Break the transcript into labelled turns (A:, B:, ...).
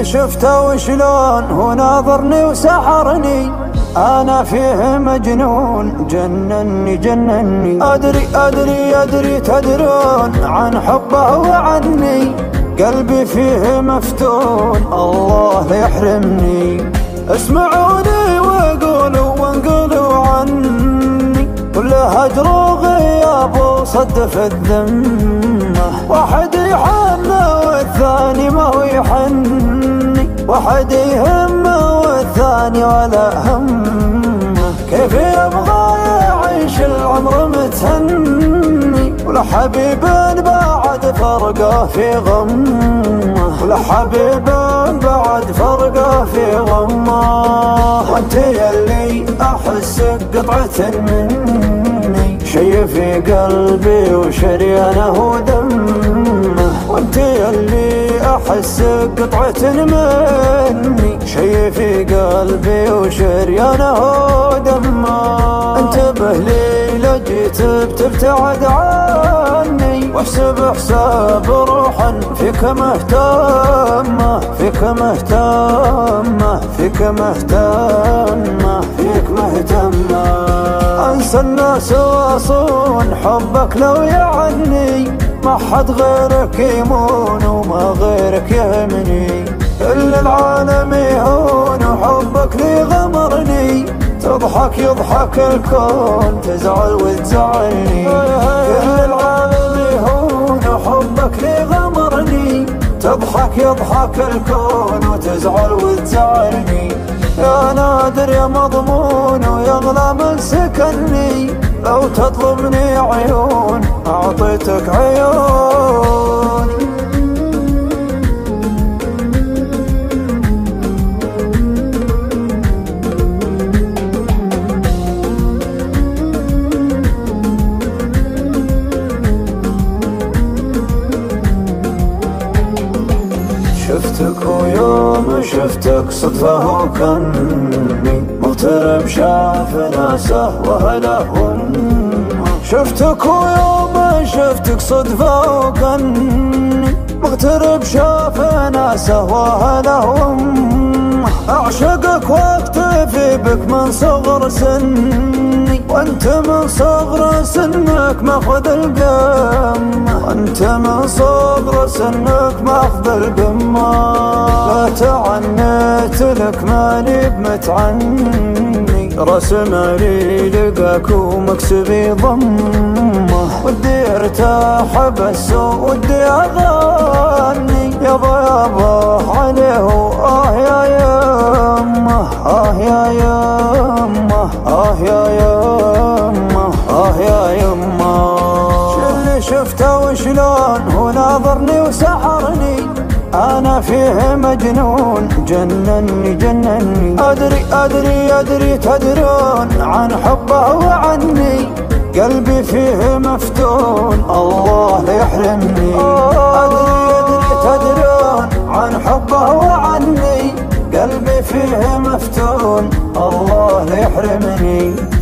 A: شفته وشلون هو ناظرني وسحرني، أنا فيه مجنون جنني جنني. أدري أدري أدري تدرون عن حبه وعني، قلبي فيه مفتون الله لا يحرمني. اسمعوني وقولوا وانقلوا عني، كل هجر وغياب وصدف الذمة. واحد يحنى والثاني ما هو يحني، واحد يهمه والثاني ولا همه. كيف يبغى يعيش العمر متهني، ولا حبيب بعد فرقه في غمه، ولا حبيب بعد فرقه في غمه. وانت يلي احسك قطعة مني، شي في قلبي وشريانه دمه. وانت يلي احسك قطعة مني، شي في قلبي وشريانه دمه. انتبه لي لجيت بتبتعد عني، واحسب حساب روحا فيك مهتمة، فيك مهتمة، فيك مهتمة، فيك مهتمة. انسى الناس واصون حبك لو يعني، ما حد غيرك يمون وما غيرك يهمني. كل العالم يهون وحبك لي غمرني، تضحك يضحك الكون تزعل وتزعلني. كل العالم يهون وحبك لي غمرني، تضحك يضحك الكون وتزعل وتزعلني. يا نادر يا مضمون ويغلى من سكني، لو تطلبني عيون أعطيتك عيون. شفتك ويوم شفتك صدفة وكني، مغترب شاف ناسه وهله وامه. شفتك ويوم شفتك صدفة وكني، مغترب شاف ناسه وهله وامه. اعشقك واكتفي بك من صغر سني، وانت من صغر سنك ماخذ القمة، وانت من صغر سنك ماخذ القمة. لا تعنيت لك ماني بمتعني، رسم لي لقاك ومكسبي ضمه. ودي ارتاح بس ودي اغني، يابا يابا عليه يا يمه، يا يمه، يا يمه، يا يمه. شلي شفته وشلون هو ناظرني وسحرني، أنا فيه مجنون جنني جنني. أدري أدري أدري تدرون عن حبه وعني، قلبي فيه مفتون الله لا يحرمني. أدري أدري تدرون عن حبه وعني، قلبي فيه مفتون الله لا يحرمني.